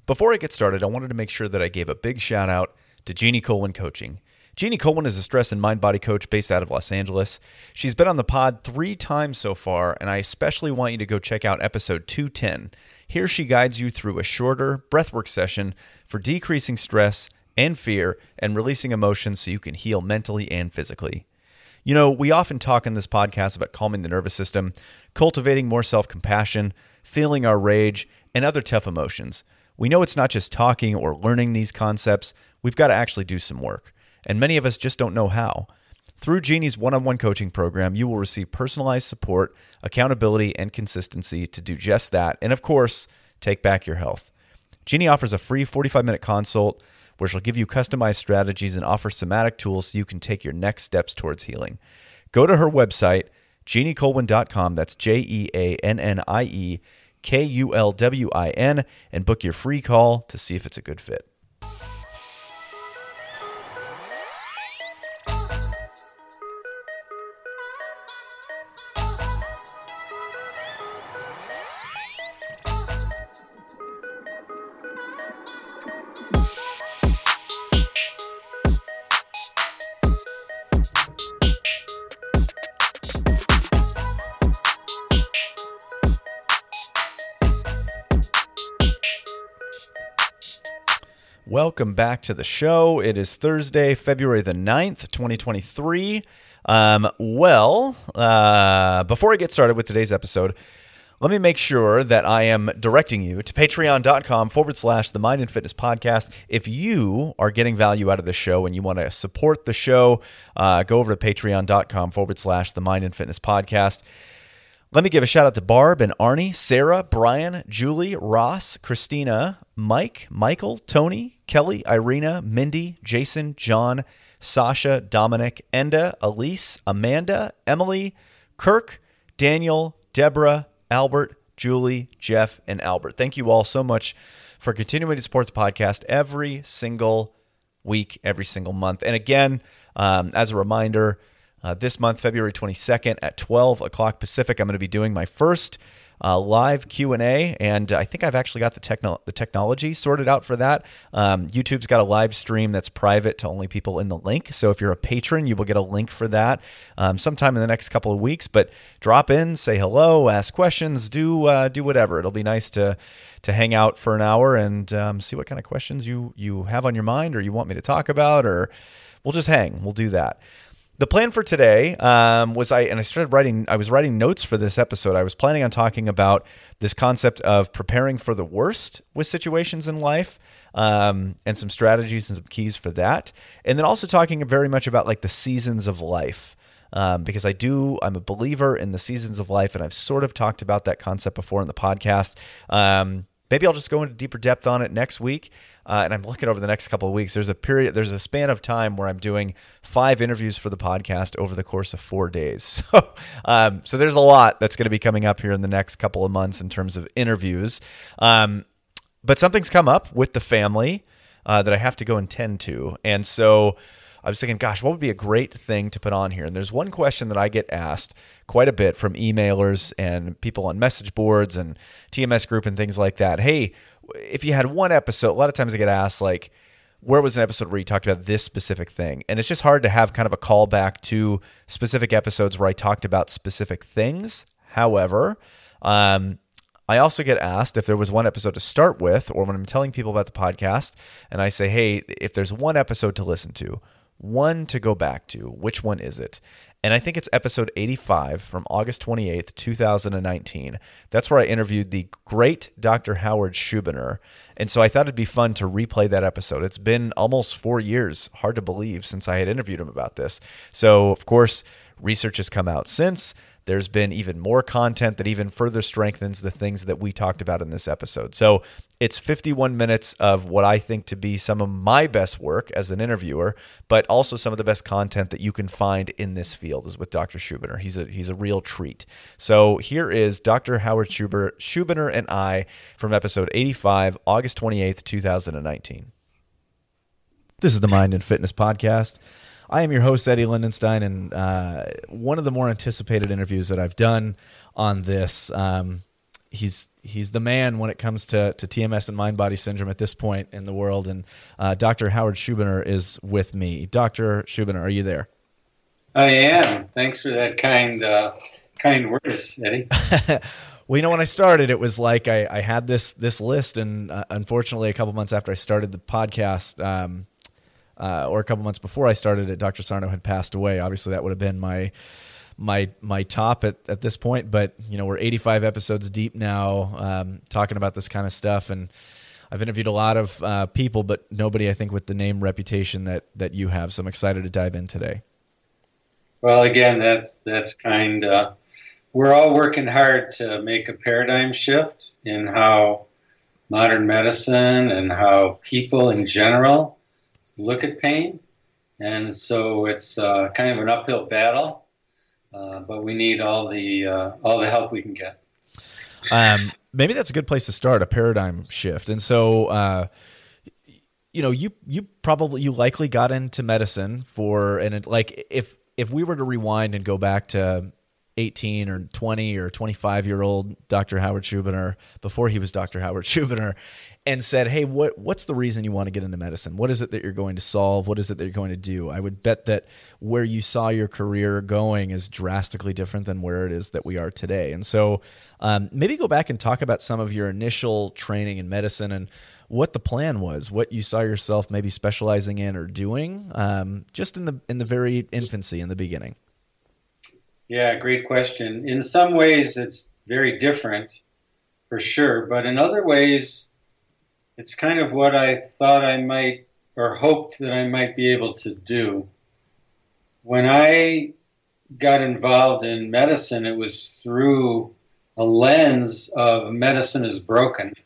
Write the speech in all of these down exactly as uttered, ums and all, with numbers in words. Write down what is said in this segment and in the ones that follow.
Before I get started, I wanted to make sure that I gave a big shout out to Jeannie Colwin Coaching. Jeannie Colwin is a stress and mind-body coach based out of Los Angeles. She's been on the pod three times so far, and I especially want you to go check out episode two ten. Here she guides you through a shorter breathwork session for decreasing stress and fear and releasing emotions so you can heal mentally and physically. You know, we often talk in this podcast about calming the nervous system, cultivating more self-compassion, feeling our rage, and other tough emotions. We know it's not just talking or learning these concepts. We've got to actually do some work. And many of us just don't know how. Through Jeannie's one-on-one coaching program, you will receive personalized support, accountability, and consistency to do just that. And of course, take back your health. Jeannie offers a free forty-five minute consult where she'll give you customized strategies and offer somatic tools so you can take your next steps towards healing. Go to her website, jeannie colwin dot com. That's J E A N N I E K U L W I N, and book your free call to see if it's a good fit. Welcome back to the show. It is Thursday, February the ninth, twenty twenty-three. Um, well, uh, before I get started with today's episode, let me make sure that I am directing you to patreon.com forward slash the Mind and Fitness Podcast. If you are getting value out of the show and you want to support the show, uh, go over to patreon.com forward slash the Mind and Fitness Podcast. Let me give a shout out to Barb and Arnie, Sarah, Brian, Julie, Ross, Christina, Mike, Michael, Tony, Kelly, Irina, Mindy, Jason, John, Sasha, Dominic, Enda, Elise, Amanda, Emily, Kirk, Daniel, Deborah, Albert, Julie, Jeff, and Albert. Thank you all so much for continuing to support the podcast every single week, every single month. And again, um, as a reminder, Uh, this month, February twenty-second at twelve o'clock Pacific, I'm going to be doing my first uh, live Q and A, and I think I've actually got the, techno- the technology sorted out for that. Um, YouTube's got a live stream that's private to only people in the link, so if you're a patron, you will get a link for that um, sometime in the next couple of weeks, but drop in, say hello, ask questions, do uh, do whatever. It'll be nice to to hang out for an hour and um, see what kind of questions you, you have on your mind or you want me to talk about, or we'll just hang. We'll do that. The plan for today um, was I, and I started writing, I was writing notes for this episode. I was planning on talking about this concept of preparing for the worst with situations in life um, and some strategies and some keys for that. And then also talking very much about like the seasons of life um, because I do, I'm a believer in the seasons of life, and I've sort of talked about that concept before in the podcast. Um, maybe I'll just go into deeper depth on it next week. Uh, and I'm looking over the next couple of weeks. There's a period, there's a span of time where I'm doing five interviews for the podcast over the course of four days. So, um, so there's a lot that's going to be coming up here in the next couple of months in terms of interviews. Um, but something's come up with the family uh, that I have to go and tend to. And so I was thinking, gosh, what would be a great thing to put on here? And there's one question that I get asked quite a bit from emailers and people on message boards and T M S group and things like that. Hey, if you had one episode, a lot of times I get asked, like, where was an episode where you talked about this specific thing? And it's just hard to have kind of a callback to specific episodes where I talked about specific things. However, um, I also get asked if there was one episode to start with, or when I'm telling people about the podcast and I say, hey, if there's one episode to listen to, one to go back to, which one is it? And I think it's episode eighty-five from August twenty-eighth, two thousand nineteen. That's where I interviewed the great Doctor Howard Schubiner. And so I thought it'd be fun to replay that episode. It's been almost four years, hard to believe, since I had interviewed him about this. So, of course, research has come out since. There's been even more content that even further strengthens the things that we talked about in this episode. So it's fifty-one minutes of what I think to be some of my best work as an interviewer, but also some of the best content that you can find in this field is with Doctor Schubiner. He's a he's a real treat. So here is Doctor Howard Schubiner, Schubiner and I from episode eighty-five, August twenty-eighth, two thousand nineteen. This is the Mind and Fitness Podcast. I am your host, Eddie Lindenstein, and uh, one of the more anticipated interviews that I've done on this, um, he's he's the man when it comes to, to T M S and mind-body syndrome at this point in the world. And uh, Doctor Howard Schubiner is with me. Doctor Schubiner, are you there? I am. Thanks for that kind uh, kind words, Eddie. Well, you know, when I started, it was like I, I had this this list, and uh, unfortunately, a couple months after I started the podcast, um, uh, or a couple months before I started it, Doctor Sarno had passed away. Obviously, that would have been my my my top at, at this point. But you know, we're eighty-five episodes deep now, um, talking about this kind of stuff, and I've interviewed a lot of uh, people, but nobody, I think, with the name reputation that that you have. So I'm excited to dive in today. Well, again, that's that's kind. Uh, we're all working hard to make a paradigm shift in how modern medicine and how people in general look at pain, and so it's uh, kind of an uphill battle. Uh, but we need all the uh, all the help we can get. Um, maybe that's a good place to start, a paradigm shift. And so, uh, you know, you you probably you likely got into medicine for, and it, like if. If we were to rewind and go back to eighteen or twenty or twenty-five year old Doctor Howard Schubiner before he was Doctor Howard Schubiner and said, hey, what what's the reason you want to get into medicine? What is it that you're going to solve? What is it that you're going to do? I would bet that where you saw your career going is drastically different than where it is that we are today. And so um, maybe go back and talk about some of your initial training in medicine and what the plan was, what you saw yourself maybe specializing in or doing, um, just in the in the very infancy, in the beginning. Yeah, great question. In some ways, it's very different, for sure. But in other ways, it's kind of what I thought I might, or hoped that I might be able to do. When I got involved in medicine, it was through a lens of medicine is broken.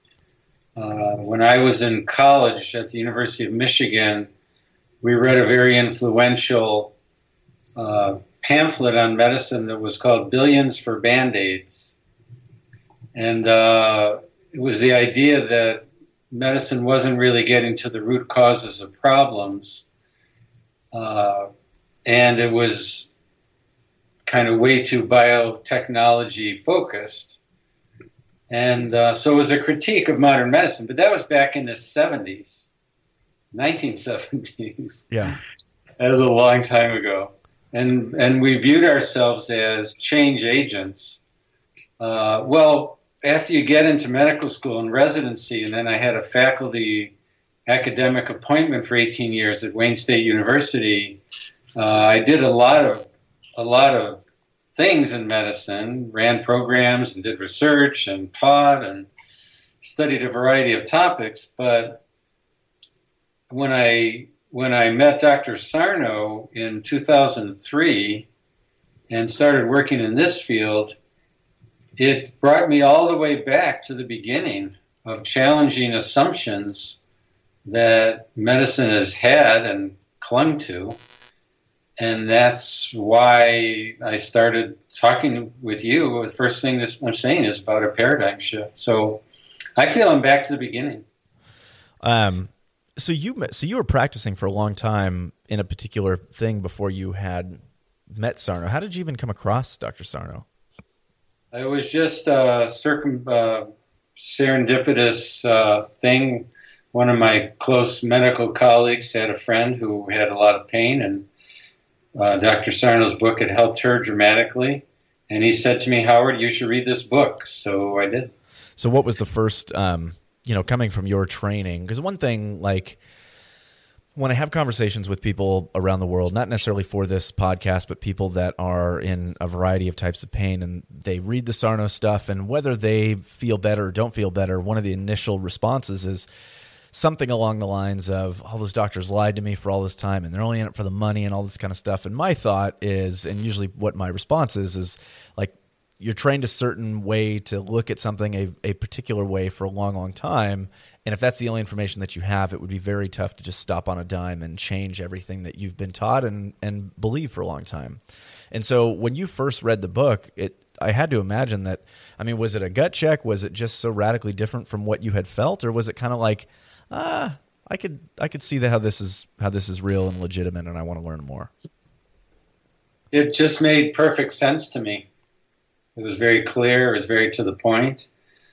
Uh, when I was in college at the University of Michigan, we read a very influential uh, pamphlet on medicine that was called Billions for Band-Aids. And uh, it was the idea that medicine wasn't really getting to the root causes of problems. Uh, and it was kind of way too biotechnology focused. And uh, so it was a critique of modern medicine, but that was back in the seventies, nineteen seventies. Yeah. That was a long time ago. And and we viewed ourselves as change agents. Uh, well, after you get into medical school and residency, and then I had a faculty academic appointment for eighteen years at Wayne State University, uh, I did a lot of a lot of things in medicine, ran programs and did research and taught and studied a variety of topics. But when I when I met Doctor Sarno in two thousand three and started working in this field, it brought me all the way back to the beginning of challenging assumptions that medicine has had and clung to. And that's why I started talking with you. The first thing that I'm saying is about a paradigm shift. So I feel I'm back to the beginning. Um, so you so you were practicing for a long time in a particular thing before you had met Sarno. How did you even come across Doctor Sarno? It was just a circum, uh, serendipitous uh, thing. One of my close medical colleagues had a friend who had a lot of pain, and Uh, Doctor Sarno's book had helped her dramatically. And he said to me, Howard, you should read this book. So I did. So what was the first, um, you know, coming from your training? Because one thing, like, when I have conversations with people around the world, not necessarily for this podcast, but people that are in a variety of types of pain, and they read the Sarno stuff, and whether they feel better or don't feel better, one of the initial responses is something along the lines of, all those doctors lied to me for all this time and they're only in it for the money and all this kind of stuff. And my thought is, and usually what my response is, is like, you're trained a certain way to look at something a, a particular way for a long, long time. And if that's the only information that you have, it would be very tough to just stop on a dime and change everything that you've been taught and, and believe for a long time. And so when you first read the book, it, I had to imagine that, I mean, was it a gut check? Was it just so radically different from what you had felt? Or was it kind of like, ah, I could I could see that how this is how this is real and legitimate, and I want to learn more? It just made perfect sense to me. It was very clear. It was very to the point.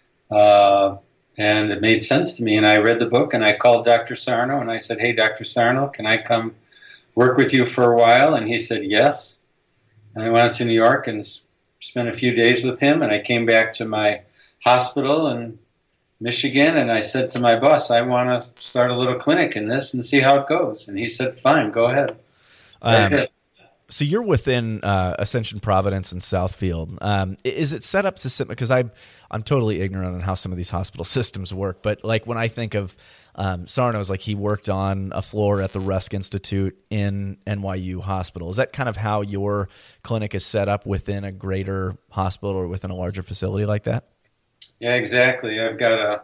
Uh, and it made sense to me. And I read the book, and I called Doctor Sarno, and I said, hey, Doctor Sarno, can I come work with you for a while? And he said, yes. And I went to New York and spent a few days with him, and I came back to my hospital in Michigan, and I said to my boss, I want to start a little clinic in this and see how it goes. And he said, fine, go ahead. Um, so you're within uh, Ascension Providence and Southfield. Um, is it set up to, because I, I'm totally ignorant on how some of these hospital systems work, but like when I think of um, Sarno's, like he worked on a floor at the Rusk Institute in N Y U Hospital. Is that kind of how your clinic is set up within a greater hospital or within a larger facility like that? Yeah, exactly. I've got a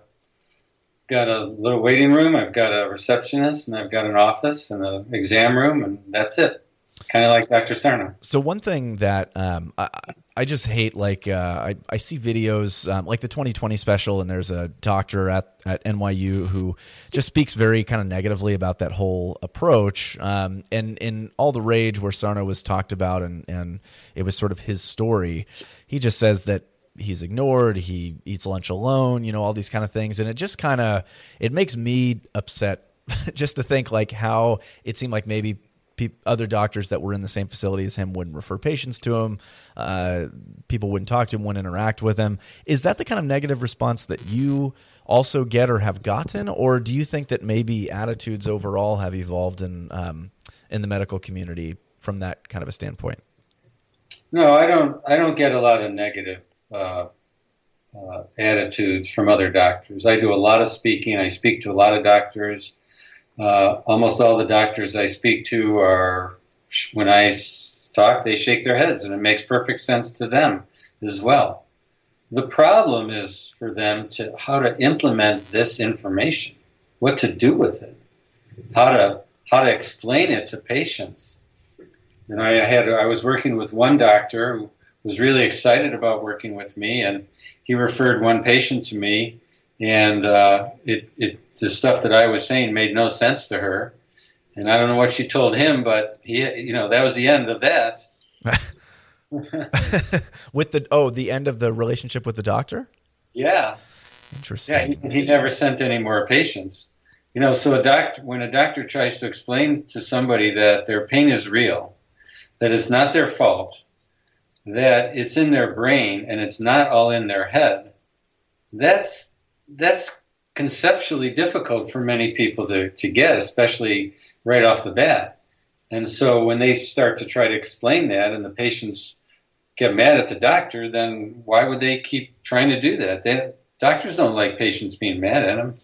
got a little waiting room. I've got a receptionist, and I've got an office and an exam room, and that's it. Kind of like Doctor Sarno. So one thing that um, I, I just hate, like uh, I, I see videos um, like the twenty twenty special, and there's a doctor at, at N Y U who just speaks very kind of negatively about that whole approach. Um, and in all the rage where Sarno was talked about, and, and it was sort of his story, he just says that he's ignored, he eats lunch alone, you know, all these kind of things. And it just kind of, it makes me upset just to think like how it seemed like maybe pe- other doctors that were in the same facility as him wouldn't refer patients to him. Uh, people wouldn't talk to him, wouldn't interact with him. Is that the kind of negative response that you also get or have gotten? Or do you think that maybe attitudes overall have evolved in, um, in the medical community from that kind of a standpoint? No, I don't, I don't get a lot of negative Uh, uh, attitudes from other doctors. I do a lot of speaking. I speak to a lot of doctors. Uh, almost all the doctors I speak to are, when I talk, they shake their heads, and it makes perfect sense to them as well. The problem is for them to how to implement this information, what to do with it, how to how to explain it to patients. And I had I was working with one doctor who was really excited about working with me, and he referred one patient to me, and uh, it, it the stuff that I was saying made no sense to her, and I don't know what she told him, but he, you know, that was the end of that. With the oh, the end of the relationship with the doctor? Yeah, interesting. Yeah, he, he never sent any more patients. You know, so a doctor, when a doctor tries to explain to somebody that their pain is real, that it's not their fault, that it's in their brain and it's not all in their head, that's that's conceptually difficult for many people to, to get, especially right off the bat. And so when they start to try to explain that and the patients get mad at the doctor, then why would they keep trying to do that? They, doctors don't like patients being mad at them.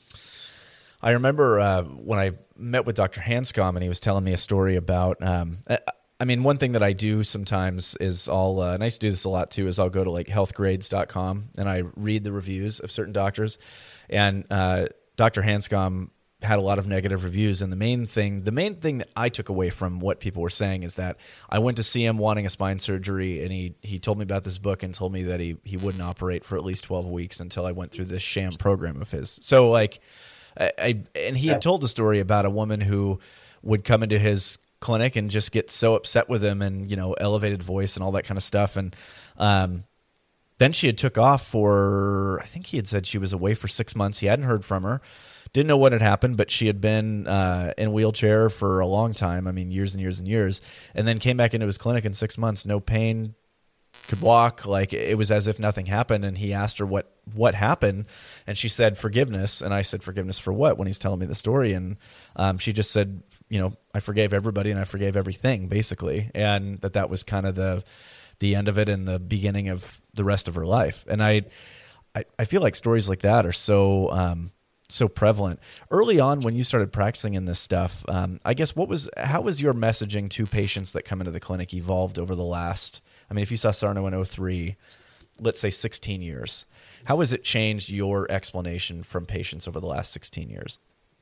I remember uh, when I met with Doctor Hanscom, and he was telling me a story about um, I mean, one thing that I do sometimes is I'll, uh, and I used to do this a lot too, is I'll go to like health grades dot com and I read the reviews of certain doctors. And uh, Doctor Hanscom had a lot of negative reviews. And the main thing, the main thing that I took away from what people were saying is that I went to see him wanting a spine surgery, and he, he told me about this book and told me that he, he wouldn't operate for at least twelve weeks until I went through this sham program of his. So like, I, I and he had told a story about a woman who would come into his clinic and just get so upset with him, and, you know, elevated voice and all that kind of stuff. And um, then she had took off for, I think he had said she was away for six months. He hadn't heard from her, didn't know what had happened, but she had been uh, in a wheelchair for a long time. I mean, years and years and years, and then came back into his clinic in six months, no pain, could walk, like it was as if nothing happened. And he asked her what what happened, and she said forgiveness. And I said, forgiveness for what? When he's telling me the story. And um, she just said, you know, I forgave everybody and I forgave everything, basically. And that that was kind of the the end of it and the beginning of the rest of her life. And I I, I feel like stories like that are so um, so prevalent. Early on when you started practicing in this stuff, um, I guess what was how was your messaging to patients that come into the clinic evolved over the last, I mean, if you saw Sarno in oh three, let's say sixteen years, how has it changed your explanation from patients over the last sixteen years?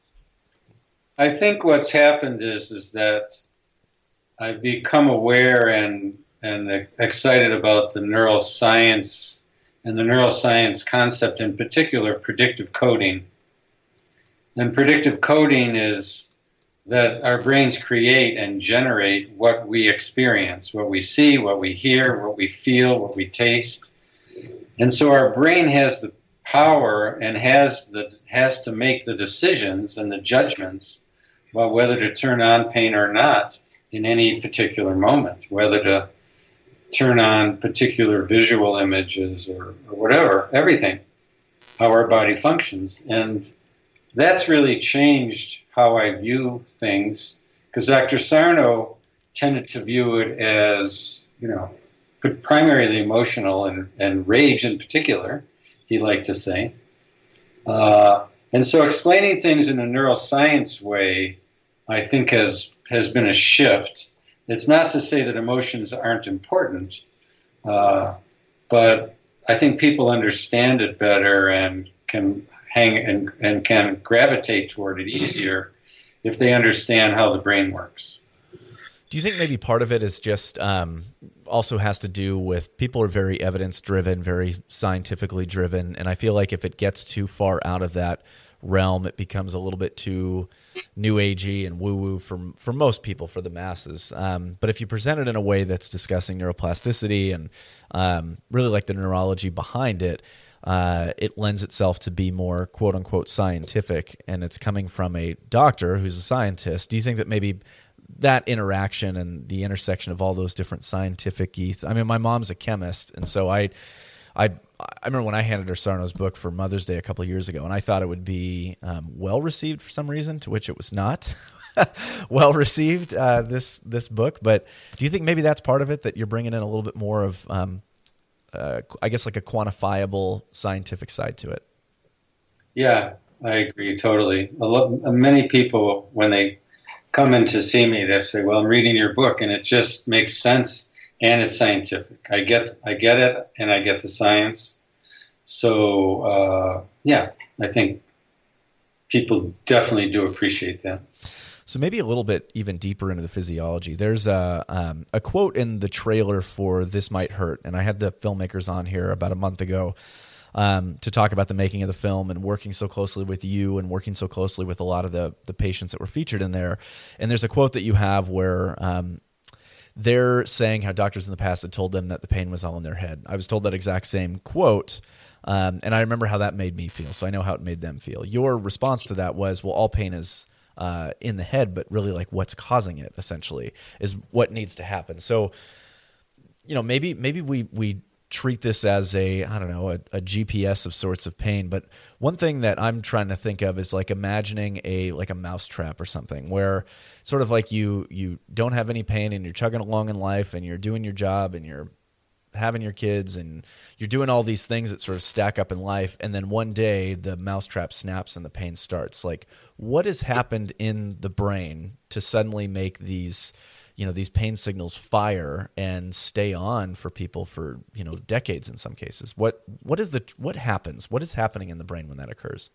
I think what's happened is is that I've become aware and and excited about the neuroscience and the neuroscience concept, in particular predictive coding. And predictive coding is that our brains create and generate what we experience, what we see, what we hear, what we feel, what we taste, And so our brain has the power and has the has to make the decisions and the judgments about whether to turn on pain or not in any particular moment, whether to turn on particular visual images or, or whatever, everything, how our body functions. And that's really changed how I view things, because Doctor Sarno tended to view it as, you know, primarily emotional and, and rage in particular, he liked to say. Uh, and so explaining things in a neuroscience way, I think, has has been a shift. It's not to say that emotions aren't important, uh, but I think people understand it better and can hang and, and can gravitate toward it easier if they understand how the brain works. Do you think maybe part of it is just um, also has to do with people are very evidence driven, very scientifically driven, and I feel like if it gets too far out of that realm, it becomes a little bit too new agey and woo woo for for most people, for the masses. Um, but if you present it in a way that's discussing neuroplasticity and um, really like the neurology behind it, uh, it lends itself to be more quote unquote scientific, and it's coming from a doctor who's a scientist. Do you think that maybe that interaction and the intersection of all those different scientific eth- I mean, my mom's a chemist, and so I, I, I remember when I handed her Sarno's book for Mother's Day a couple of years ago, and I thought it would be um, well received for some reason, to which it was not well received. Uh, this this book, but do you think maybe that's part of it, that you're bringing in a little bit more of, um, uh, I guess, like a quantifiable scientific side to it? Yeah, I agree totally. A lot, many people, when they come in to see me, they say, "Well, I'm reading your book, and it just makes sense, and it's scientific. I get, I get it, and I get the science." So, uh, yeah, I think people definitely do appreciate that. So maybe a little bit even deeper into the physiology. There's a um, a quote in the trailer for This Might Hurt, and I had the filmmakers on here about a month ago um, to talk about the making of the film and working so closely with you and working so closely with a lot of the the patients that were featured in there. And there's a quote that you have where um, they're saying how doctors in the past had told them that the pain was all in their head. I was told that exact same quote, um, and I remember how that made me feel, so I know how it made them feel. Your response to that was, well, all pain is uh, in the head, but really like what's causing it, essentially, is what needs to happen. So, you know, maybe maybe we we treat this as a, I don't know, a, a G P S of sorts of pain. But one thing that I'm trying to think of is like imagining a like a mousetrap or something, where sort of like you you don't have any pain and you're chugging along in life and you're doing your job and you're having your kids and you're doing all these things that sort of stack up in life, and then one day the mousetrap snaps and the pain starts. Like, what has happened in the brain to suddenly make these, you know, these pain signals fire and stay on for people for, you know, decades in some cases? What what is the what happens? What is happening in the brain when that occurs?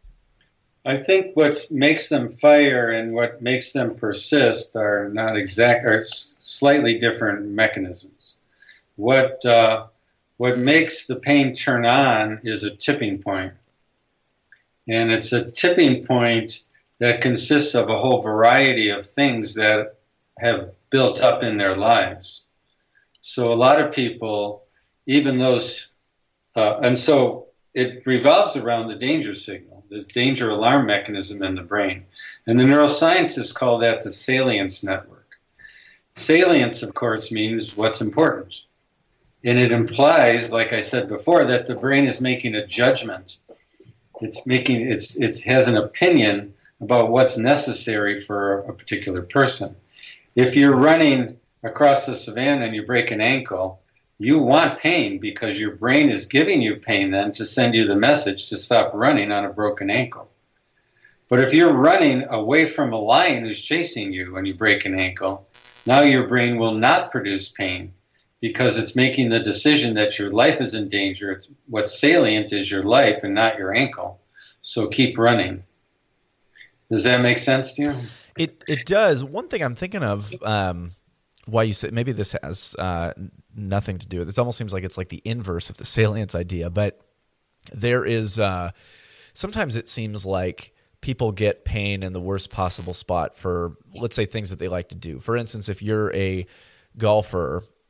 I think what makes them fire and what makes them persist are not exact, are slightly different mechanisms. What uh, what makes the pain turn on is a tipping point. And it's a tipping point that consists of a whole variety of things that have built up in their lives. So a lot of people, even those, uh, and so it revolves around the danger signal, the danger alarm mechanism in the brain. And the neuroscientists call that the salience network. Salience, of course, means what's important. And it implies, like I said before, that the brain is making a judgment. It's making, it's, it has an opinion about what's necessary for a particular person. If you're running across the savannah and you break an ankle, you want pain because your brain is giving you pain then to send you the message to stop running on a broken ankle. But if you're running away from a lion who's chasing you and you break an ankle, now your brain will not produce pain because it's making the decision that your life is in danger. It's, what's salient is your life and not your ankle. So keep running. Does that make sense to you? It it does. One thing I'm thinking of, um, why you said maybe this has uh, nothing to do with it. It almost seems like it's like the inverse of the salience idea, but there is uh, sometimes it seems like people get pain in the worst possible spot for, let's say, things that they like to do. For instance, if you're a golfer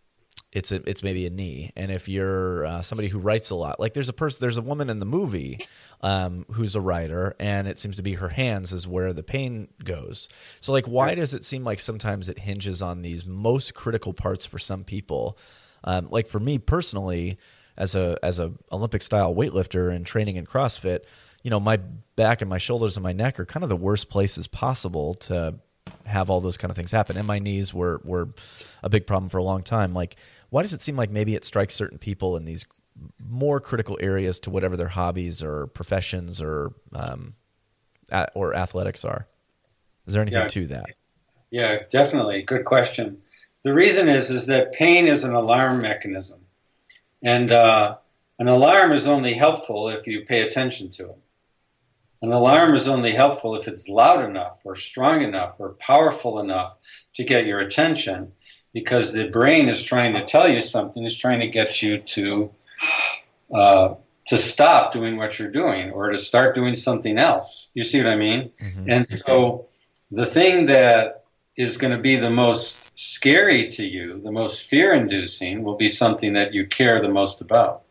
it's a, it's maybe a knee. And if you're uh, somebody who writes a lot, like there's a person, there's a woman in the movie um, who's a writer, and it seems to be her hands is where the pain goes. So like, why does it seem like sometimes it hinges on these most critical parts for some people? Um, like for me personally, as a as a Olympic style weightlifter and training in CrossFit, you know, my back and my shoulders and my neck are kind of the worst places possible to have all those kind of things happen. And my knees were were a big problem for a long time. Like, why does it seem like maybe it strikes certain people in these more critical areas to whatever their hobbies or professions or um, at, or athletics are? Is there anything yeah. to that? Yeah, definitely. Good question. The reason is is that pain is an alarm mechanism. And uh, an alarm is only helpful if you pay attention to it. An alarm is only helpful if it's loud enough or strong enough or powerful enough to get your attention, because the brain is trying to tell you something, is trying to get you to uh, to stop doing what you're doing or to start doing something else. You see what I mean? Mm-hmm. And so the thing that is going to be the most scary to you, the most fear-inducing, will be something that you care the most about.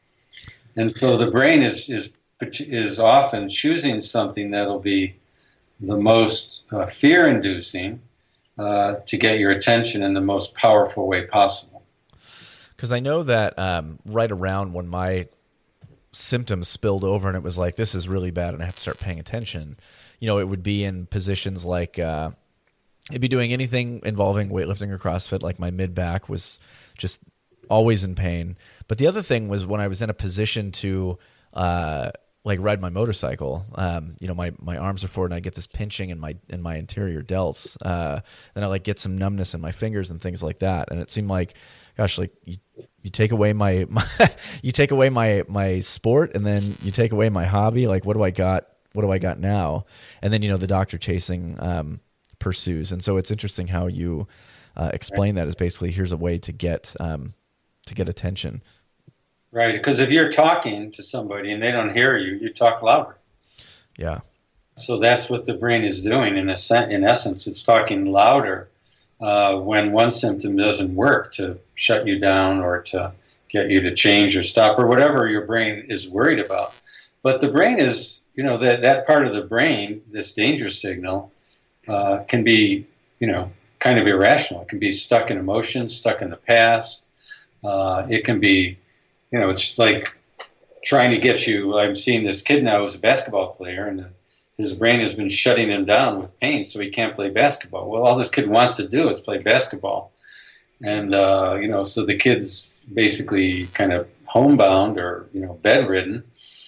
And so the brain is is is often choosing something that'll be the most uh, fear-inducing uh, to get your attention in the most powerful way possible. Because I know that um, right around when my symptoms spilled over and it was like, this is really bad and I have to start paying attention, you know, it would be in positions like uh, it'd be doing anything involving weightlifting or CrossFit. Like my mid-back was just always in pain. But the other thing was when I was in a position to uh, like ride my motorcycle, um, you know, my, my arms are forward and I get this pinching in my in my anterior delts. Uh, then I like get some numbness in my fingers and things like that. And it seemed like, gosh, like you, you take away my, my you take away my my sport and then you take away my hobby. Like, what do I got? What do I got now? And then, you know, the doctor chasing um, pursues. And so it's interesting how you uh, explain that as basically here's a way to get um, to get attention. Right, because if you're talking to somebody and they don't hear you, you talk louder. Yeah. So that's what the brain is doing. In a sen- in essence, it's talking louder uh, when one symptom doesn't work to shut you down or to get you to change or stop or whatever your brain is worried about. But the brain is, you know, that, that part of the brain, this danger signal, uh, can be, you know, kind of irrational. It can be stuck in emotions, stuck in the past. Uh, it can be, you know, it's like trying to get you. I'm seeing this kid now who's a basketball player, and his brain has been shutting him down with pain, so he can't play basketball. Well, all this kid wants to do is play basketball. And, uh, you know, so the kid's basically kind of homebound or, you know, bedridden.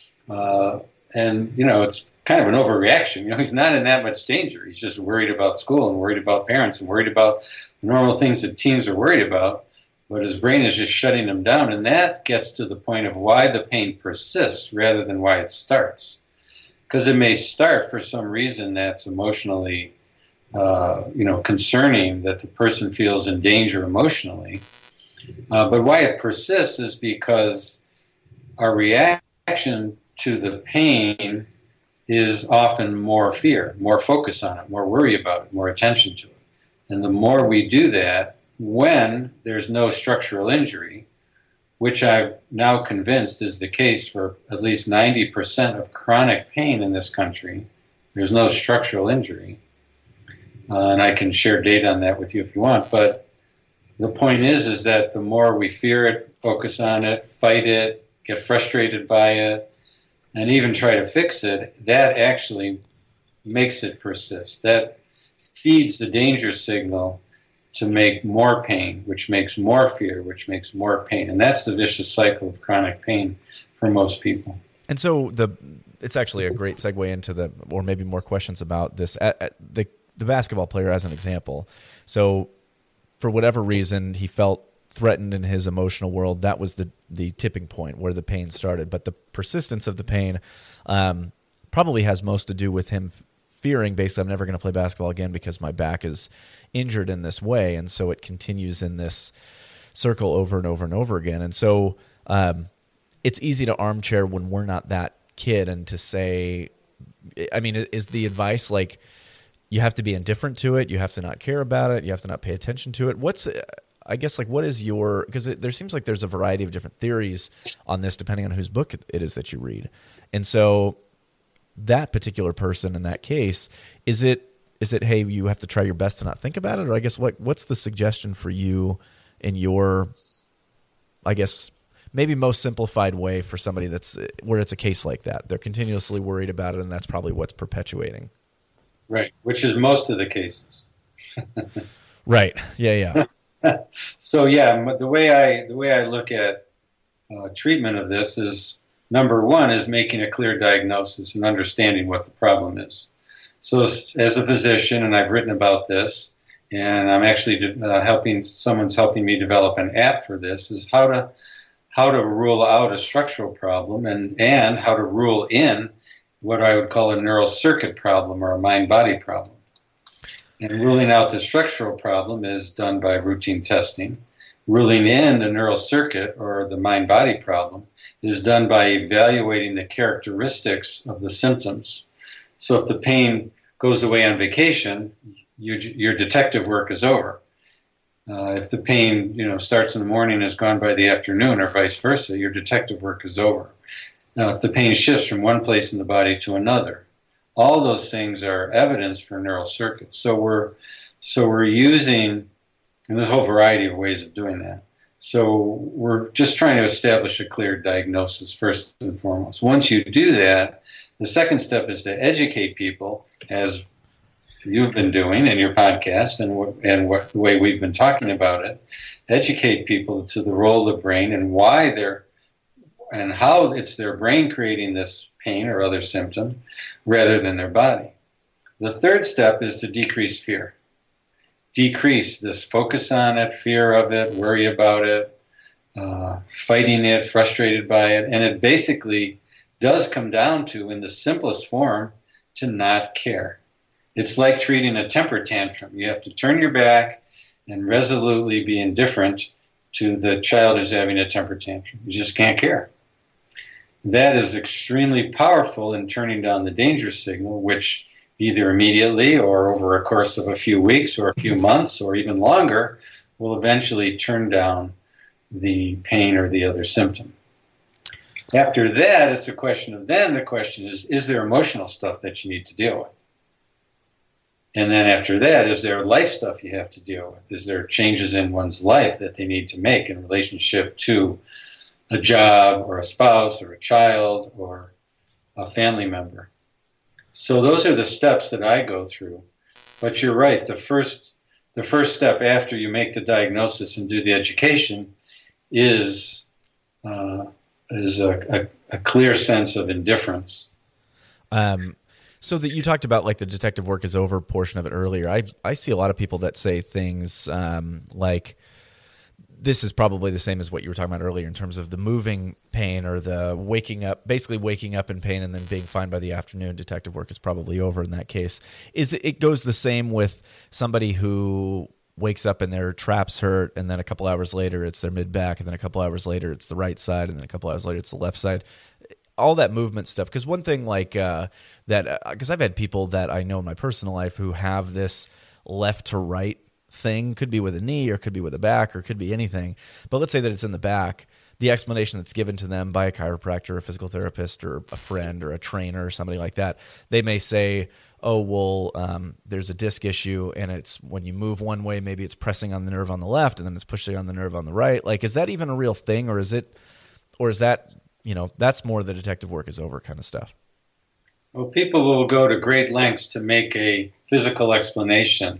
Uh, and, you know, it's kind of an overreaction. You know, he's not in that much danger. He's just worried about school and worried about parents and worried about the normal things that teens are worried about. But his brain is just shutting him down, and that gets to the point of why the pain persists rather than why it starts. Because it may start for some reason that's emotionally, uh, you know, concerning, that the person feels in danger emotionally. Uh, but why it persists is because our reaction to the pain is often more fear, more focus on it, more worry about it, more attention to it. And the more we do that, when there's no structural injury, which I've now convinced is the case for at least ninety percent of chronic pain in this country, there's no structural injury. Uh, and I can share data on that with you if you want. But the point is, is that the more we fear it, focus on it, fight it, get frustrated by it, and even try to fix it, that actually makes it persist. That feeds the danger signal to make more pain, which makes more fear, which makes more pain. And that's the vicious cycle of chronic pain for most people. And so the it's actually a great segue into the, or maybe more questions about this, at, at the, the basketball player as an example. So for whatever reason, he felt threatened in his emotional world. That was the, the tipping point where the pain started. But the persistence of the pain um, probably has most to do with him fearing, basically, I'm never going to play basketball again because my back is injured in this way. And so it continues in this circle over and over and over again. And so um, it's easy to armchair when we're not that kid and to say, I mean, is the advice like you have to be indifferent to it, you have to not care about it, you have to not pay attention to it? What's I guess, like, what is your, because there seems like there's a variety of different theories on this depending on whose book it is that you read. And so that particular person in that case, is it, is it, hey, you have to try your best to not think about it? Or I guess what, what's the suggestion for you in your, I guess, maybe most simplified way for somebody that's where it's a case like that? They're continuously worried about it, and that's probably what's perpetuating. Right, which is most of the cases. Right. Yeah, yeah. So yeah, the way I the way I look at uh, treatment of this is, number one is making a clear diagnosis and understanding what the problem is. So as a physician, and I've written about this, and I'm actually uh, helping someone's helping me develop an app for this, is how to how to rule out a structural problem and and how to rule in what I would call a neural circuit problem or a mind-body problem. And ruling out the structural problem is done by routine testing. Ruling in the neural circuit or the mind-body problem is done by evaluating the characteristics of the symptoms. So if the pain goes away on vacation, you, your detective work is over. Uh, if the pain, you know, starts in the morning and is gone by the afternoon, or vice versa, your detective work is over. Now, if the pain shifts from one place in the body to another, all those things are evidence for neural circuits. So we're so we're using, and there's a whole variety of ways of doing that. So we're just trying to establish a clear diagnosis first and foremost. Once you do that, the second step is to educate people, as you've been doing in your podcast and what, and what, the way we've been talking about it, educate people to the role of the brain and why they're, and how it's their brain creating this pain or other symptom rather than their body. The third step is to decrease fear. Decrease this focus on it, fear of it, worry about it, uh, fighting it, frustrated by it. And it basically does come down to, in the simplest form, to not care. It's like treating a temper tantrum. You have to turn your back and resolutely be indifferent to the child who's having a temper tantrum. You just can't care. That is extremely powerful in turning down the danger signal, which either immediately or over a course of a few weeks or a few months or even longer will eventually turn down the pain or the other symptom. After that, it's a question of then the question is, is there emotional stuff that you need to deal with? And then after that, is there life stuff you have to deal with? Is there changes in one's life that they need to make in relationship to a job or a spouse or a child or a family member? So those are the steps that I go through. But you're right, the first the first step after you make the diagnosis and do the education is uh, is a, a, a clear sense of indifference. Um, so that you talked about like the detective work is over portion of it earlier. I I see a lot of people that say things um, like, this is probably the same as what you were talking about earlier in terms of the moving pain or the waking up, basically waking up in pain and then being fine by the afternoon. Detective work is probably over in that case. Is it, it goes the same with somebody who wakes up and their traps hurt, and then a couple hours later it's their mid back, and then a couple hours later it's the right side, and then a couple hours later it's the left side. All that movement stuff. Because one thing like uh, that, because I've had people that I know in my personal life who have this left to right thing, could be with a knee or could be with a back or could be anything. But let's say that it's in the back. The explanation that's given to them by a chiropractor, a physical therapist, or a friend or a trainer or somebody like that, they may say, oh, well, um, there's a disc issue and it's when you move one way, maybe it's pressing on the nerve on the left and then it's pushing on the nerve on the right. Like, is that even a real thing, or is it, or is that, you know, that's more the detective work is over kind of stuff? Well, people will go to great lengths to make a physical explanation.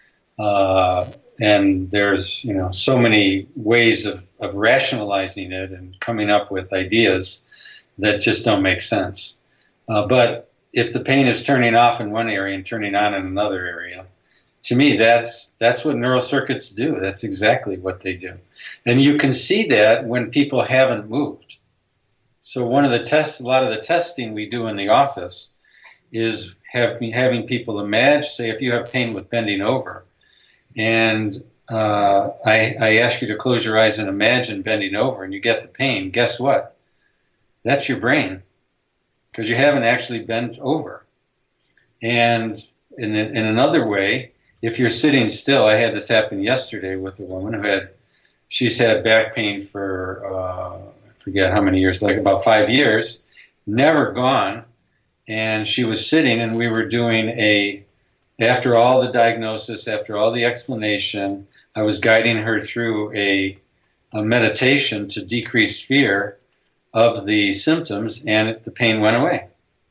Uh, and there's, you know, so many ways of, of rationalizing it and coming up with ideas that just don't make sense. Uh, but if the pain is turning off in one area and turning on in another area, to me, that's that's what neural circuits do. That's exactly what they do. And you can see that when people haven't moved. So one of the tests, a lot of the testing we do in the office is have, having people imagine, say, if you have pain with bending over, and uh, I, I ask you to close your eyes and imagine bending over and you get the pain, guess what? That's your brain, because you haven't actually bent over. And in, in another way, if you're sitting still, I had this happen yesterday with a woman who had, she's had back pain for, uh, I forget how many years, like about five years, never gone. And she was sitting, and we were doing a, after all the diagnosis, after all the explanation, I was guiding her through a, a meditation to decrease fear of the symptoms, and it, the pain went away.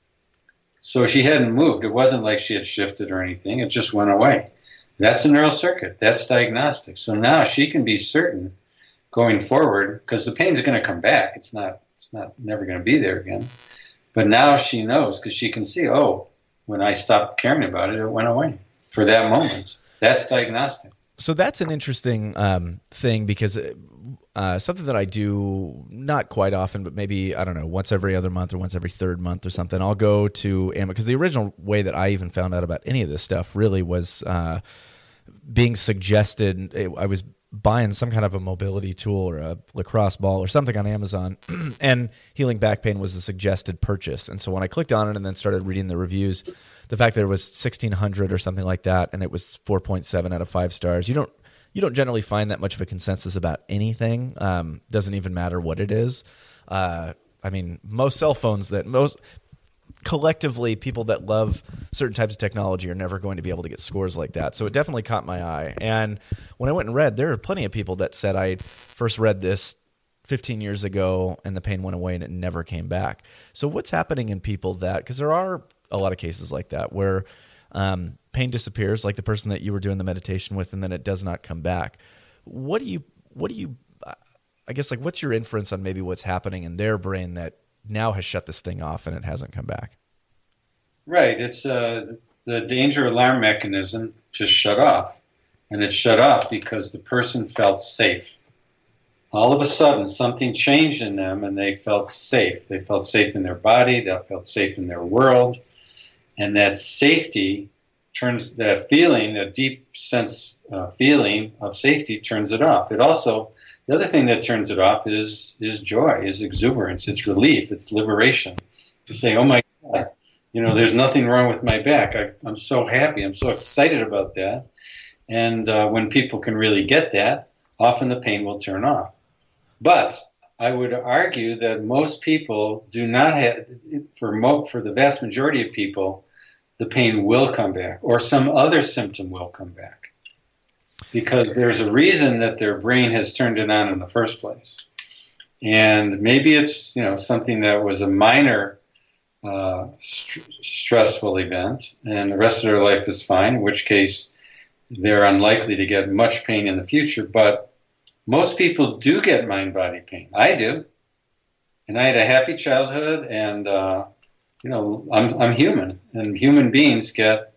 So she hadn't moved. It wasn't like she had shifted or anything. It just went away. That's a neural circuit. That's diagnostic. So now she can be certain going forward, because the pain's going to come back. It's not, it's not never going to be there again. But now she knows, because she can see, oh, when I stopped caring about it, it went away for that moment. That's diagnostic. So that's an interesting um, thing, because uh, something that I do not quite often, but maybe, I don't know, once every other month or once every third month or something, I'll go to Amazon, because the original way that I even found out about any of this stuff really was uh, being suggested. I was buying some kind of a mobility tool or a lacrosse ball or something on Amazon, and healing back pain was a suggested purchase. And so when I clicked on it and then started reading the reviews, the fact that it was sixteen hundred or something like that, and it was four point seven out of five stars, you don't you don't generally find that much of a consensus about anything. Um, doesn't even matter what it is. Uh, I mean, most cell phones that most collectively, people that love certain types of technology are never going to be able to get scores like that. So it definitely caught my eye. And when I went and read, there are plenty of people that said, I first read this fifteen years ago and the pain went away and it never came back. So what's happening in people that, because there are a lot of cases like that where um, pain disappears, like the person that you were doing the meditation with, and then it does not come back. What do you, what do you, I guess, like, what's your inference on maybe what's happening in their brain that now has shut this thing off and it hasn't come back? Right. It's uh, the danger alarm mechanism just shut off. And it shut off because the person felt safe. All of a sudden, something changed in them and they felt safe. They felt safe in their body. They felt safe in their world. And that safety turns, that feeling, that deep sense uh, feeling of safety turns it off. It also, the other thing that turns it off is is joy, is exuberance, it's relief, it's liberation. To say, oh my God, you know, there's nothing wrong with my back. I, I'm so happy. I'm so excited about that. And uh, when people can really get that, often the pain will turn off. But I would argue that most people do not have, for, mo- for the vast majority of people, the pain will come back, or some other symptom will come back, because there's a reason that their brain has turned it on in the first place. And maybe it's, you know, something that was a minor uh, st- stressful event, and the rest of their life is fine, in which case they're unlikely to get much pain in the future. But most people do get mind-body pain. I do. And I had a happy childhood, and, uh, you know, I'm, I'm human. And human beings get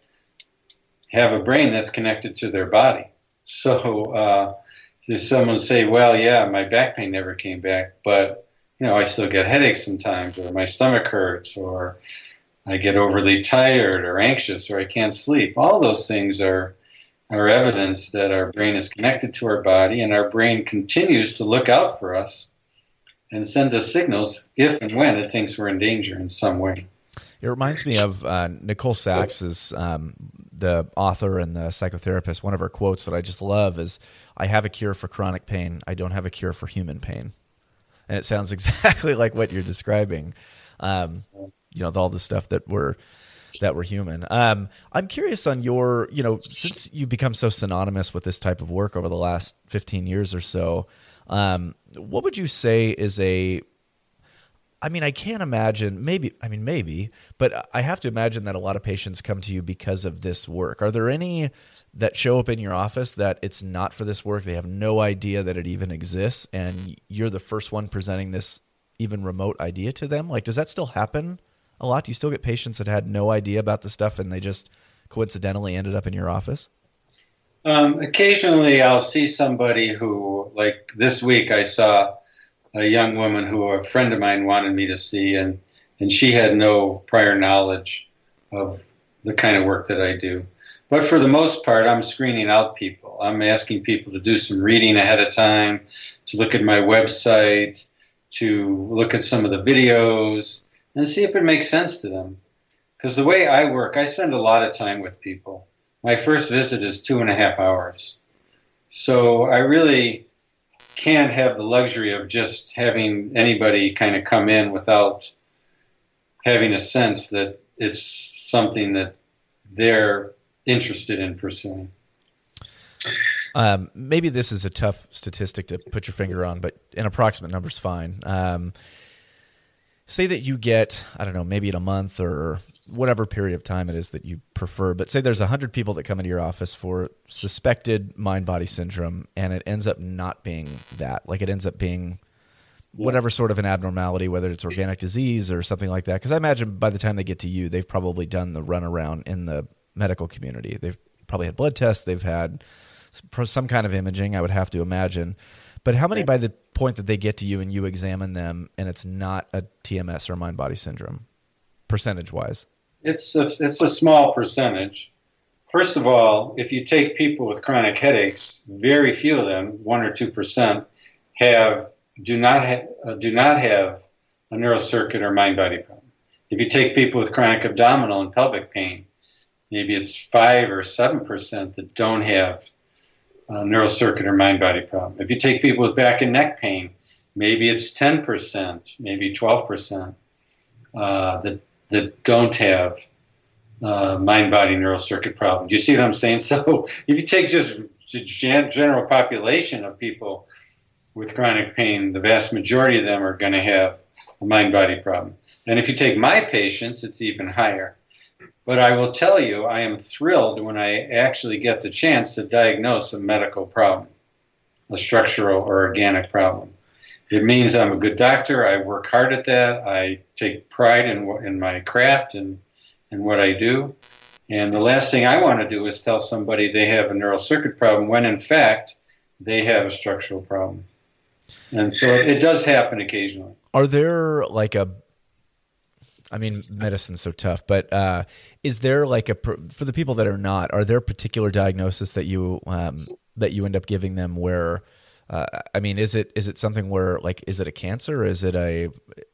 have a brain that's connected to their body. So uh, if someone say, well, yeah, my back pain never came back, but, you know, I still get headaches sometimes, or my stomach hurts, or I get overly tired or anxious, or I can't sleep. All those things are are evidence that our brain is connected to our body, and our brain continues to look out for us and send us signals if and when it thinks we're in danger in some way. It reminds me of uh, Nicole Sachs's, um, the author and the psychotherapist. One of her quotes that I just love is, I have a cure for chronic pain. I don't have a cure for human pain. And it sounds exactly like what you're describing. Um, you know, all the stuff that we're that we're human. Um, I'm curious on your, you know, since you've become so synonymous with this type of work over the last fifteen years or so, um, what would you say is a, I mean, I can't imagine, maybe, I mean, maybe, but I have to imagine that a lot of patients come to you because of this work. Are there any that show up in your office that it's not for this work? They have no idea that it even exists, and you're the first one presenting this even remote idea to them? Like, does that still happen a lot? Do you still get patients that had no idea about the stuff and they just coincidentally ended up in your office? Um, occasionally I'll see somebody who, like this week I saw a young woman who a friend of mine wanted me to see, and, and she had no prior knowledge of the kind of work that I do. But for the most part, I'm screening out people. I'm asking people to do some reading ahead of time, to look at my website, to look at some of the videos, and see if it makes sense to them. Because the way I work, I spend a lot of time with people. my first visit is two and a half hours. So I really can't have the luxury of just having anybody kind of come in without having a sense that it's something that they're interested in pursuing. Um, maybe this is a tough statistic to put your finger on, but an approximate number is fine. Um, say that you get, I don't know, maybe in a month or whatever period of time it is that you prefer, but say there's one hundred people that come into your office for suspected mind-body syndrome, and it ends up not being that. Like it ends up being whatever sort of an abnormality, whether it's organic disease or something like that. Because I imagine by the time they get to you, they've probably done the runaround in the medical community. They've probably had blood tests. They've had some kind of imaging, I would have to imagine. But how many by the point that they get to you and you examine them and it's not a T M S or mind-body syndrome, percentage-wise? It's a, it's a small percentage. First of all, if you take people with chronic headaches, very few of them, one or two percent, have do not ha- uh, do not have a neural circuit or mind-body problem. If you take people with chronic abdominal and pelvic pain, maybe it's five or seven percent that don't have a neural circuit or mind-body problem. If you take people with back and neck pain, maybe it's ten percent, maybe twelve percent uh, that that don't have uh, mind-body neural circuit problem. Do you see what I'm saying? So if you take just the general population of people with chronic pain, the vast majority of them are going to have a mind-body problem. And if you take my patients, it's even higher. But I will tell you, I am thrilled when I actually get the chance to diagnose a medical problem, a structural or organic problem. It means I'm a good doctor. I work hard at that. I take pride in in my craft and, and what I do. And the last thing I want to do is tell somebody they have a neural circuit problem when, in fact, they have a structural problem. And so it does happen occasionally. Are there like a, I mean, medicine's so tough, but uh, is there like a, for the people that are not, are there particular diagnoses that you um, that you end up giving them where, uh, I mean, is it is it something where like, is it a cancer? Or is it a,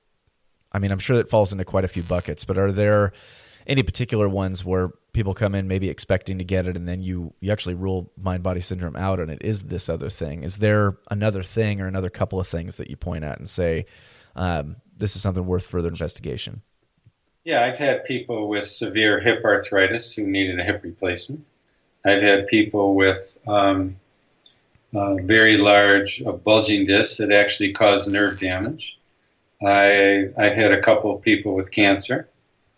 I mean, I'm sure it falls into quite a few buckets, but are there any particular ones where people come in maybe expecting to get it and then you, you actually rule mind-body syndrome out and it is this other thing? Is there another thing or another couple of things that you point at and say, um, this is something worth further investigation? Yeah, I've had people with severe hip arthritis who needed a hip replacement. I've had people with um, uh, very large uh, bulging discs that actually cause nerve damage. I, I've had a couple of people with cancer.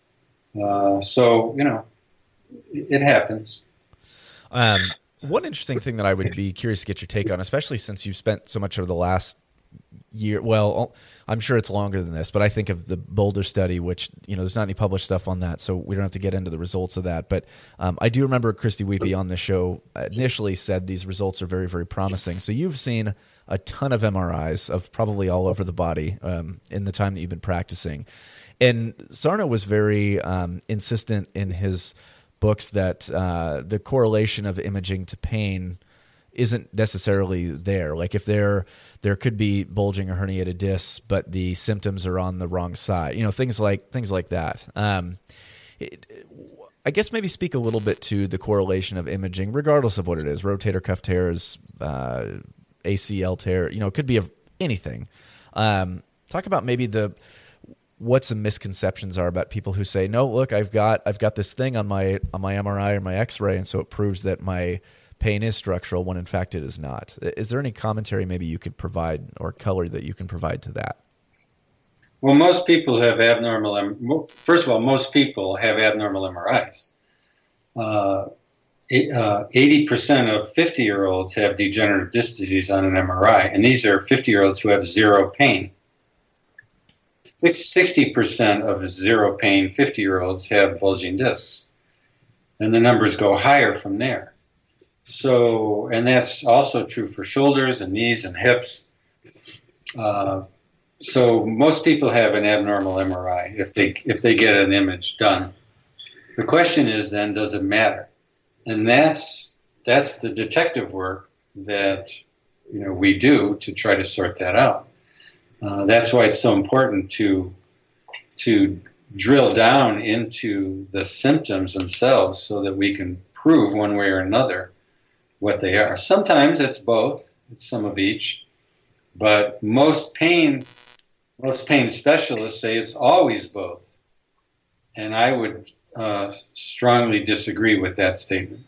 Uh, so, you know, it happens. Um, one interesting thing that I would be curious to get your take on, especially since you've spent so much of the last year, well, I'm sure it's longer than this, but I think of the Boulder study, which, you know, there's not any published stuff on that, so we don't have to get into the results of that. But um, I do remember Christy Weepy on the show initially said these results are very, very promising. So you've seen a ton of M R Is of probably all over the body um, in the time that you've been practicing. And Sarno was very um, insistent in his books that uh, the correlation of imaging to pain isn't necessarily there. Like if there there could be bulging or herniated discs, but the symptoms are on the wrong side. You know, things like things like that. Um, it, I guess maybe speak a little bit to the correlation of imaging, regardless of what it is: rotator cuff tears, uh, A C L tear. You know, it could be of anything. Um, talk about maybe the what some misconceptions are about people who say, no, look, I've got I've got this thing on my on my M R I or my X-ray, and so it proves that my pain is structural when in fact it is not. Is there any commentary maybe you could provide or color that you can provide to that? Well, most people have abnormal, first of all, most people have abnormal M R Is. Uh, eighty percent of fifty-year-olds have degenerative disc disease on an M R I, and these are fifty-year-olds who have zero pain. sixty percent of zero pain fifty-year-olds have bulging discs, and the numbers go higher from there. So, and that's also true for shoulders and knees and hips. Uh, so most people have an abnormal M R I if they if they get an image done. The question is then, does it matter? And that's that's the detective work that you know we do to try to sort that out. Uh, that's why it's so important to to drill down into the symptoms themselves so that we can prove one way or another what they are. Sometimes it's both. It's some of each. But most pain, most pain specialists say it's always both. And I would uh, strongly disagree with that statement.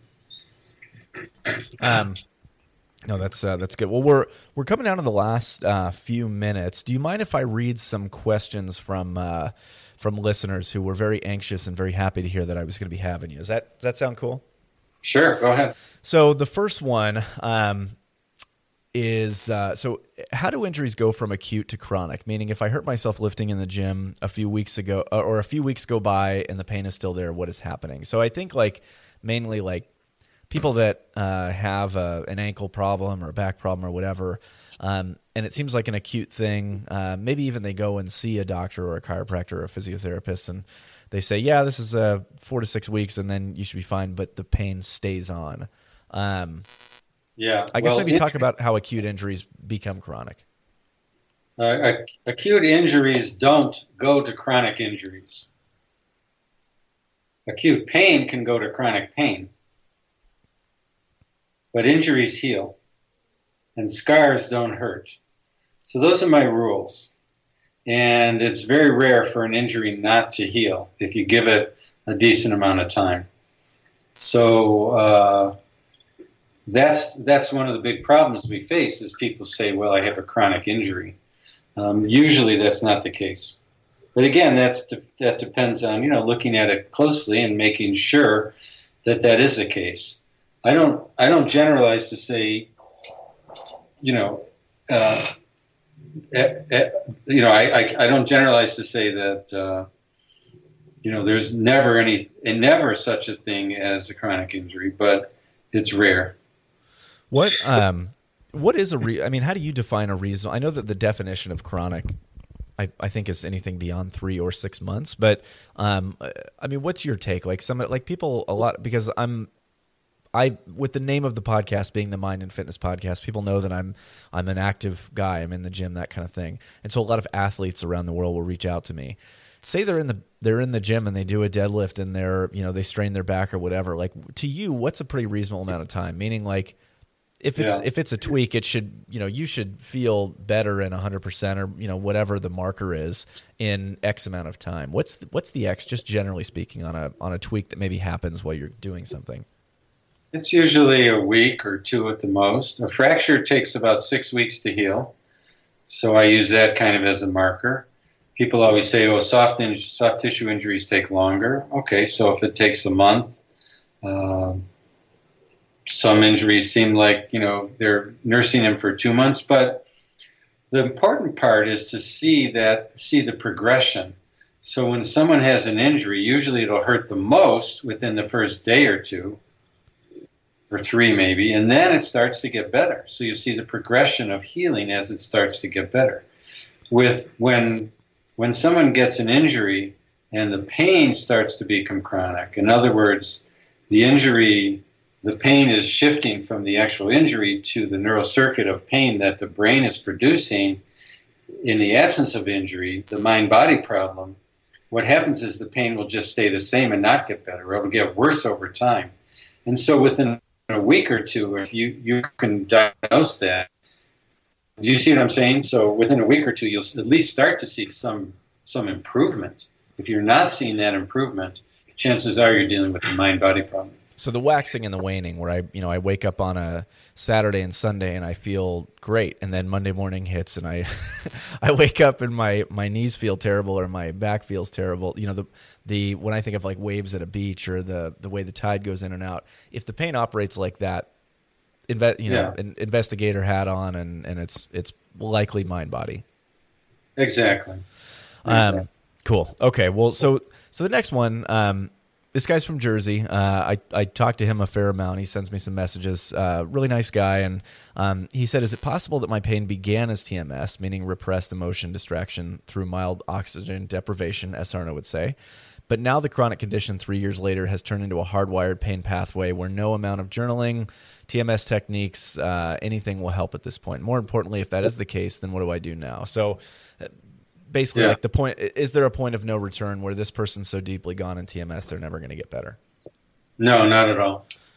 Um, no, that's uh, that's good. Well, we're we're coming down to the last uh, few minutes. Do you mind if I read some questions from uh, from listeners who were very anxious and very happy to hear that I was going to be having you? Does that does that sound cool? Sure, go ahead. So the first one um, is uh, so how do injuries go from acute to chronic? Meaning, if I hurt myself lifting in the gym a few weeks ago, or a few weeks go by and the pain is still there, what is happening? So I think like mainly like people that uh, have a, an ankle problem or a back problem or whatever, um, and it seems like an acute thing. Uh, maybe even they go and see a doctor or a chiropractor or a physiotherapist, and they say, "Yeah, this is uh, four to six weeks, and then you should be fine." But the pain stays on. Um, yeah, I guess well, maybe it, talk about how acute injuries become chronic. Uh, acute injuries don't go to chronic injuries. Acute pain can go to chronic pain. But injuries heal, and scars don't hurt. So those are my rules. And it's very rare for an injury not to heal if you give it a decent amount of time. So uh, that's that's one of the big problems we face is people say, well, I have a chronic injury. Um, usually that's not the case. But again, that's de- that depends on, you know, looking at it closely and making sure that that is the case. I don't. I don't generalize to say, you know, uh, eh, eh, you know. I, I. I don't generalize to say that, uh, you know, there's never any, and never such a thing as a chronic injury, but it's rare. What um, what is a re- I mean, how do you define a reason? I know that the definition of chronic, I, I think, is anything beyond three or six months. But um, I mean, what's your take? Like some, like people a lot because I'm. I, with the name of the podcast being the Mind and Fitness Podcast, people know that I'm I'm an active guy. I'm in the gym, that kind of thing. And so a lot of athletes around the world will reach out to me. Say they're in the they're in the gym and they do a deadlift and they're, you know, they strain their back or whatever. Like, to you, what's a pretty reasonable amount of time? Meaning, like, if it's Yeah. if it's a tweak, it should, you know, you should feel better in one hundred percent or, you know, whatever the marker is in X amount of time. What's the, what's the X, just generally speaking, on a on a tweak that maybe happens while you're doing something? It's usually a week or two at the most. A fracture takes about six weeks to heal, so I use that kind of as a marker. People always say, "Oh, soft in- soft tissue injuries take longer." Okay, so if it takes a month, um, some injuries seem like, you know, they're nursing them for two months. But the important part is to see that see the progression. So when someone has an injury, usually it'll hurt the most within the first day or two. Or three maybe, and then it starts to get better. So you see the progression of healing as it starts to get better. With when when someone gets an injury and the pain starts to become chronic, in other words, the injury, the pain is shifting from the actual injury to the neural circuit of pain that the brain is producing in the absence of injury, the mind-body problem, what happens is the pain will just stay the same and not get better. It will get worse over time. And so within a week or two, if you, you can diagnose that. Do you see what I'm saying? So within a week or two, you'll at least start to see some some improvement. If you're not seeing that improvement, chances are you're dealing with a mind-body problem. So the waxing and the waning, where I, you know, I wake up on a Saturday and Sunday and I feel great, and then Monday morning hits and I, I wake up and my, my knees feel terrible or my back feels terrible. You know, the the when I think of like waves at a beach or the the way the tide goes in and out, if the pain operates like that, inve- you know, Yeah. an investigator hat on, and, and it's it's likely mind body. Exactly. Um, Exactly. cool. Okay. Well, so so the next one. Um, This guy's from Jersey. Uh, I, I talked to him a fair amount. He sends me some messages. Uh, really nice guy. And um, he said, is it possible that my pain began as T M S, meaning repressed emotion distraction through mild oxygen deprivation, as Sarno would say, but now the chronic condition three years later has turned into a hardwired pain pathway where no amount of journaling, T M S techniques, uh, anything will help at this point. More importantly, if that is the case, then what do I do now? So basically, Yeah. like the point, is there a point of no return where this person's so deeply gone in T M S they're never going to get better? No, not at all.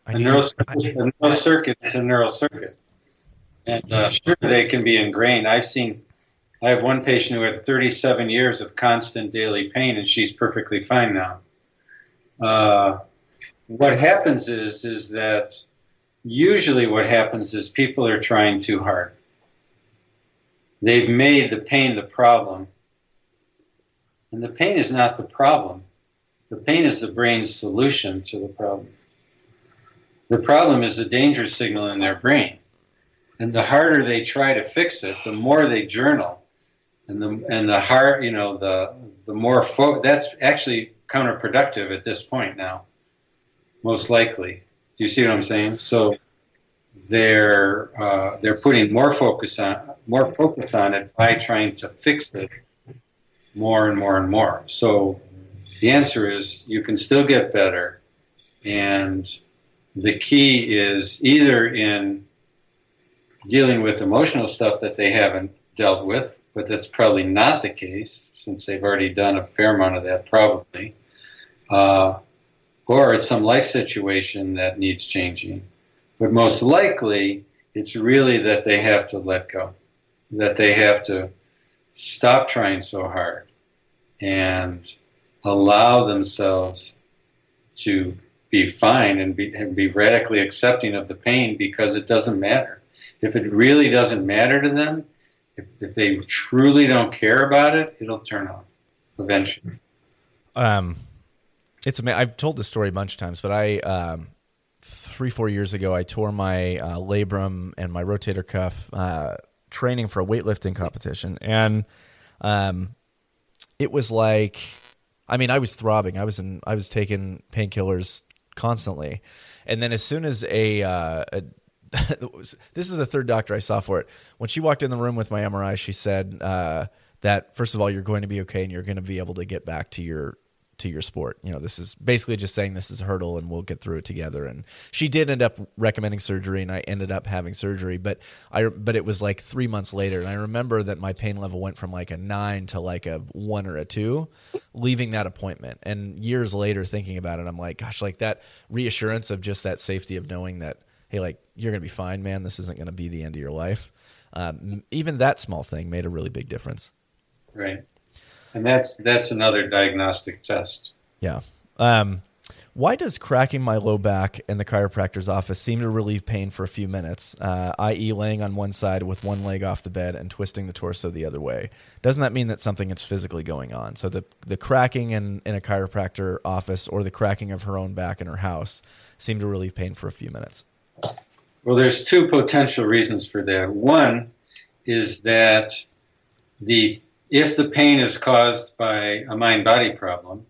I a, neural circuit, a neural circuit is a neural circuit. And uh, sure, they can be ingrained. I've seen, I have one patient who had thirty-seven years of constant daily pain, and she's perfectly fine now. Uh, what happens is, is that usually what happens is people are trying too hard. They've made the pain the problem. And the pain is not the problem. The pain is the brain's solution to the problem. The problem is the danger signal in their brain. And the harder they try to fix it, the more they journal. And the and the hard, you know, the the more fo- that's actually counterproductive at this point now. Most likely. Do you see what I'm saying? So they're uh, they're putting more focus on more focus on it by trying to fix it more and more and more. So the answer is you can still get better, and the key is either in dealing with emotional stuff that they haven't dealt with, but that's probably not the case since they've already done a fair amount of that probably, uh, or it's some life situation that needs changing. But most likely it's really that they have to let go, that they have to stop trying so hard and allow themselves to be fine and be, and be radically accepting of the pain, because it doesn't matter. If it really doesn't matter to them, if, if they truly don't care about it, it'll turn off eventually. Um, it's ama- I've told this story a bunch of times, but I um, three, four years ago, I tore my uh, labrum and my rotator cuff uh, training for a weightlifting competition, and um, it was like, I mean, I was throbbing. I was in, I was taking painkillers constantly, and then as soon as a, uh, a this is the third doctor I saw for it. When she walked in the room with my M R I, she said uh, that first of all, you're going to be okay, and you're going to be able to get back to your to your sport. You know, this is basically just saying this is a hurdle, and we'll get through it together. And she did end up recommending surgery, and I ended up having surgery. But I but it was like three months later, and I remember that my pain level went from like a nine to like a one or a two, leaving that appointment. And years later, thinking about it, I'm like, gosh, like that reassurance of just that safety of knowing that, hey, like, you're going to be fine, man. This isn't going to be the end of your life. Um, even that small thing made a really big difference. Right. And that's that's another diagnostic test. Yeah. Um, why does cracking my low back in the chiropractor's office seem to relieve pain for a few minutes, uh, that is laying on one side with one leg off the bed and twisting the torso the other way? Doesn't that mean that something is physically going on? So the, the cracking in, in a chiropractor office or the cracking of her own back in her house seem to relieve pain for a few minutes. Well, there's two potential reasons for that. One is that the if the pain is caused by a mind-body problem,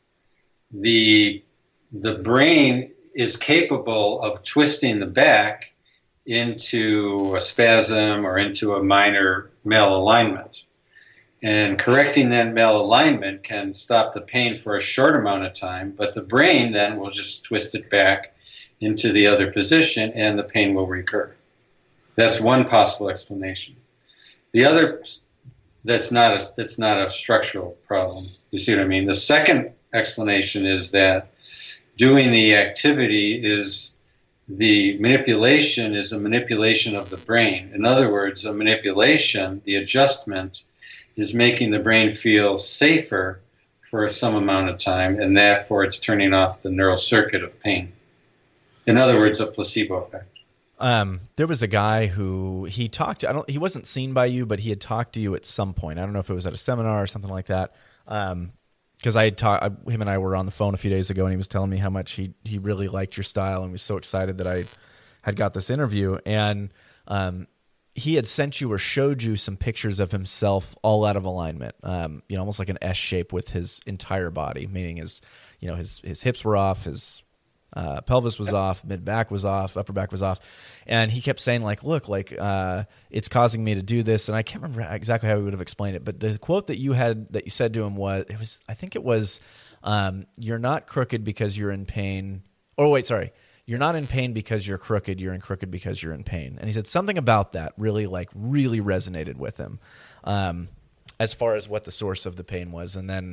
the the brain is capable of twisting the back into a spasm or into a minor malalignment. And correcting that malalignment can stop the pain for a short amount of time, but the brain then will just twist it back into the other position, and the pain will recur. That's one possible explanation. The other, that's not a, that's not a structural problem. You see what I mean? The second explanation is that doing the activity is the manipulation is a manipulation of the brain. In other words, a manipulation, the adjustment, is making the brain feel safer for some amount of time, and therefore it's turning off the neural circuit of pain. In other words, a placebo effect. Um, there was a guy who he talked to, I don't, he wasn't seen by you, but he had talked to you at some point. I don't know if it was at a seminar or something like that. Um, cause I had talked, him and I were on the phone a few days ago, and he was telling me how much he, he really liked your style and was so excited that I had got this interview. And, um, he had sent you or showed you some pictures of himself all out of alignment. Um, you know, almost like an S shape with his entire body, meaning his, you know, his, his hips were off, his, Uh, pelvis was off, mid back was off, upper back was off. And he kept saying like, look, like, uh, it's causing me to do this. And I can't remember exactly how he would have explained it, but the quote that you had, that you said to him was, it was, I think it was, um, you're not crooked because you're in pain. Or wait, sorry. You're not in pain because you're crooked. You're in crooked because you're in pain. And he said something about that really like really resonated with him, um, as far as what the source of the pain was. And then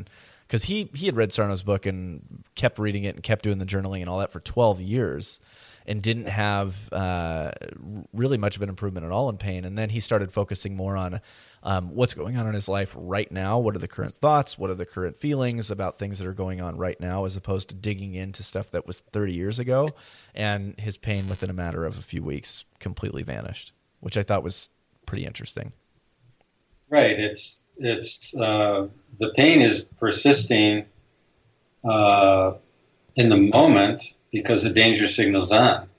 because he, he had read Sarno's book and kept reading it and kept doing the journaling and all that for twelve years and didn't have uh, really much of an improvement at all in pain. And then he started focusing more on um, what's going on in his life right now. What are the current thoughts? What are the current feelings about things that are going on right now, as opposed to digging into stuff that was thirty years ago. And his pain within a matter of a few weeks completely vanished, which I thought was pretty interesting. Right. It's, it's, uh, the pain is persisting uh, in the moment because the danger signal's on.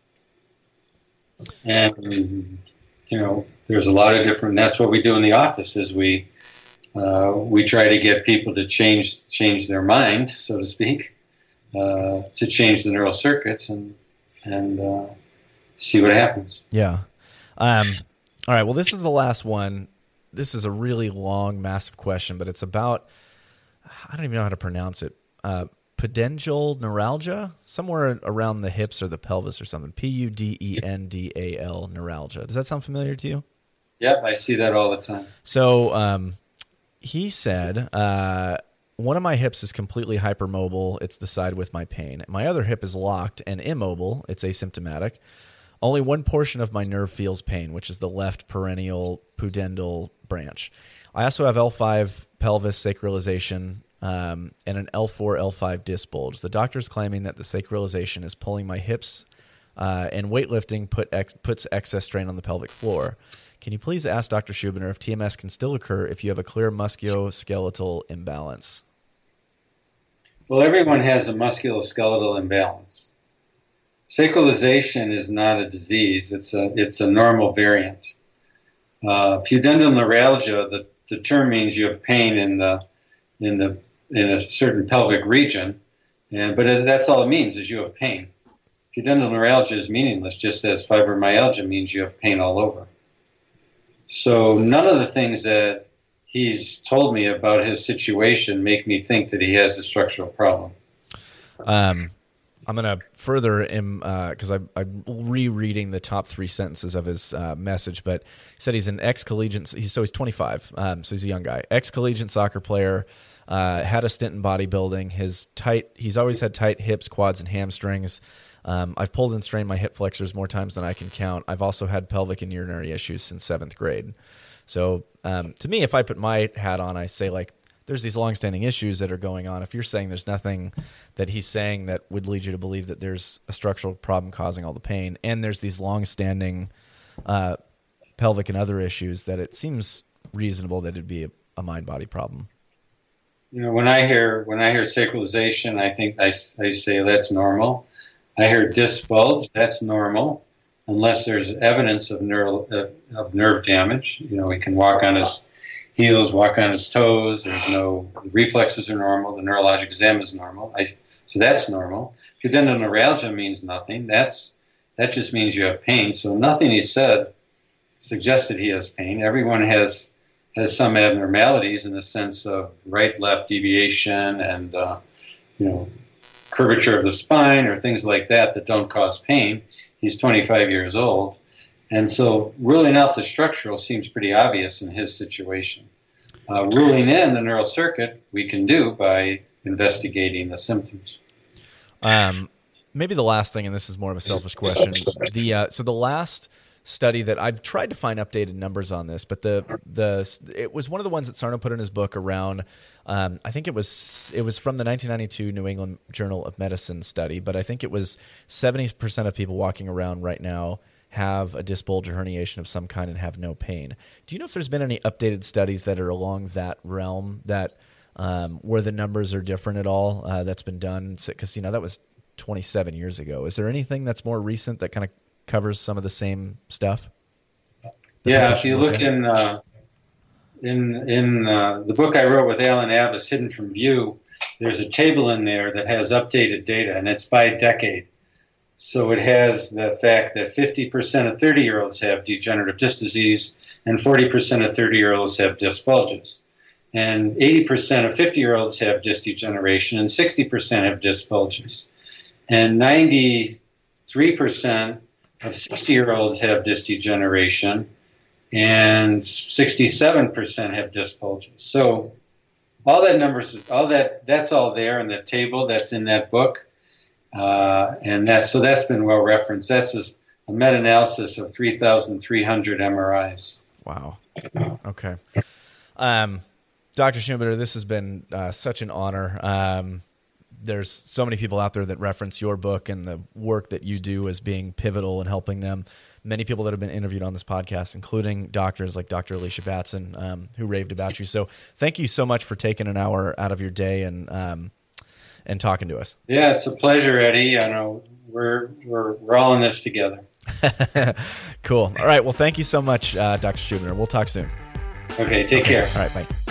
And, you know, there's a lot of different, that's what we do in the office is we, uh, we try to get people to change, change their mind, so to speak, uh, to change the neural circuits and, and, uh, see what happens. Yeah. Um, all right. Well, this is the last one. This is a really long, massive question, but it's about, I don't even know how to pronounce it. Uh, Pudendal neuralgia, somewhere around the hips or the pelvis or something. P U D E N D A L neuralgia. Does that sound familiar to you? Yep, I see that all the time. So um, he said, uh, one of my hips is completely hypermobile. It's the side with my pain. My other hip is locked and immobile. It's asymptomatic. Only one portion of my nerve feels pain, which is the left perennial pudendal branch. I also have L five pelvis sacralization um, and an L four, L five disc bulge. The doctor's claiming that the sacralization is pulling my hips uh, and weightlifting put ex- puts excess strain on the pelvic floor. Can you please ask Doctor Schubiner if T M S can still occur if you have a clear musculoskeletal imbalance? Well, everyone has a musculoskeletal imbalance. Sacralization is not a disease. It's a, it's a normal variant. Uh, pudendal neuralgia, the, the term means you have pain in the in the in a certain pelvic region, and but it, that's all it means is you have pain. Pudendal neuralgia is meaningless, just as fibromyalgia means you have pain all over. So none of the things that he's told me about his situation make me think that he has a structural problem. Um, I'm going to further him because uh, I'm rereading the top three sentences of his uh, message, but he said he's an ex-collegiate, he's, so he's twenty-five, um, so he's a young guy, ex-collegiate soccer player, uh, had a stint in bodybuilding. His tight, he's always had tight hips, quads, and hamstrings. Um, I've pulled and strained my hip flexors more times than I can count. I've also had pelvic and urinary issues since seventh grade. So um, to me, if I put my hat on, I say like, there's these longstanding issues that are going on. If you're saying there's nothing that he's saying that would lead you to believe that there's a structural problem causing all the pain, and there's these longstanding uh, pelvic and other issues, that it seems reasonable that it'd be a, a mind-body problem. You know, when I hear when I hear sacralization, I think I, I say that's normal. I hear disc bulge, that's normal, unless there's evidence of neural uh, of nerve damage. You know, he can walk on his heels, walk on his toes. There's no the reflexes are normal. The neurologic exam is normal. I, so that's normal. Pudendal neuralgia means nothing. That's that just means you have pain. So nothing he said suggests that he has pain. Everyone has has some abnormalities in the sense of right-left deviation and uh, you know curvature of the spine or things like that that don't cause pain. He's twenty-five years old. And so ruling out the structural seems pretty obvious in his situation. Uh, ruling in the neural circuit we can do by investigating the symptoms. Um, maybe the last thing, and this is more of a selfish question. The uh, so the last study that I've tried to find updated numbers on this, but the the it was one of the ones that Sarno put in his book around. Um, I think it was it was from the nineteen ninety-two New England Journal of Medicine study, but I think it was seventy percent of people walking around right now have a disc bulge or herniation of some kind and have no pain. Do you know if there's been any updated studies that are along that realm that um, where the numbers are different at all uh, that's been done? Because, you know, that was twenty-seven years ago. Is there anything that's more recent that kind of covers some of the same stuff? Yeah, if you look in uh, in in uh, the book I wrote with Alan Abbas, Hidden from View, there's a table in there that has updated data, and it's by decade. So it has the fact that fifty percent of thirty-year-olds have degenerative disc disease and forty percent of thirty-year-olds have disc bulges. And eighty percent of fifty-year-olds have disc degeneration and sixty percent have disc bulges. And ninety-three percent of sixty-year-olds have disc degeneration and sixty-seven percent have disc bulges. So all that numbers, all that, that's all there in the table that's in that book. Uh, and that's, so that's been well referenced. That's a, a meta-analysis of three thousand three hundred M R Is. Wow. Okay. Um, Doctor Schubiner, this has been uh, such an honor. Um, there's so many people out there that reference your book and the work that you do as being pivotal in helping them. Many people that have been interviewed on this podcast, including doctors like Doctor Alicia Batson, um, who raved about you. So thank you so much for taking an hour out of your day and um, and talking to us. Yeah, it's a pleasure, Eddie. I know we're we're we're all in this together. Cool. All right. Well, thank you so much, uh, Doctor Schubiner. We'll talk soon. Okay. Take care. All right. Bye.